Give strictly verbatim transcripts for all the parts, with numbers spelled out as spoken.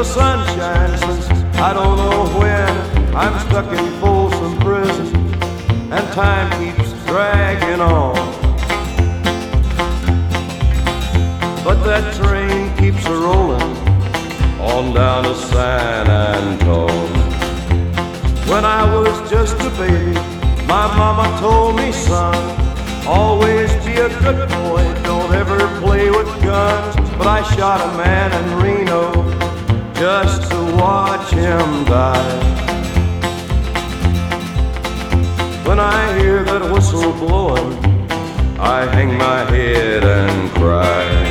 the sunshine since I don't know when. I'm stuck in Folsom Prison and time keeps dragging on. But that train keeps a rolling on down to San Antone. When I was just a baby, my mama told me, son, always be a good boy, don't ever play with guns. But I shot a man in Reno just to watch him die. When I hear that whistle blowing, I hang my head and cry.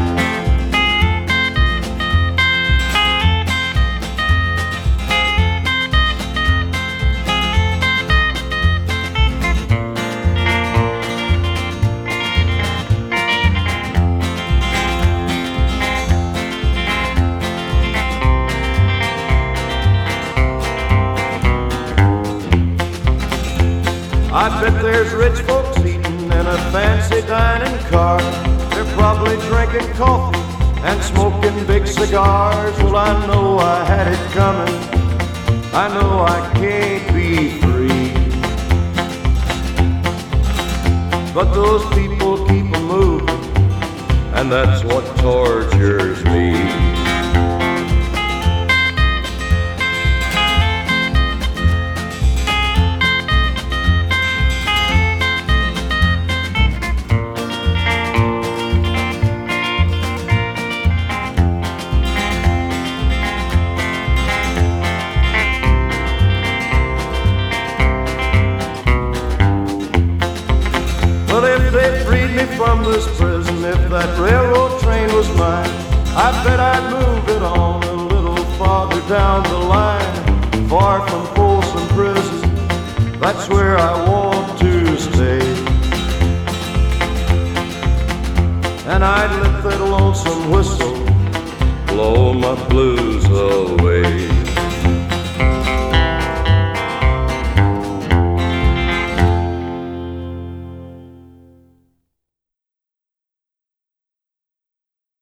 I bet there's rich folks eating in a fancy dining car. They're probably drinking coffee and smoking big cigars. Well, I know I had it coming, I know I can't be free. But those people keep a moving, and that's what tortures me. Well, if they freed me from this prison, if that railroad train was mine, I bet I'd move it on a little farther down the line, far from Folsom Prison. That's where I want to stay. And I'd let that lonesome whistle blow my blues away.